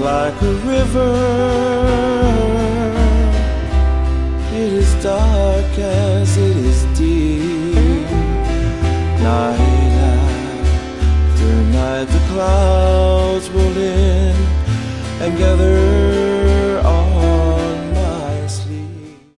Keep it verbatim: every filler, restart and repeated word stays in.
like a river. It is dark as it is deep. Night after night the clouds roll in and gather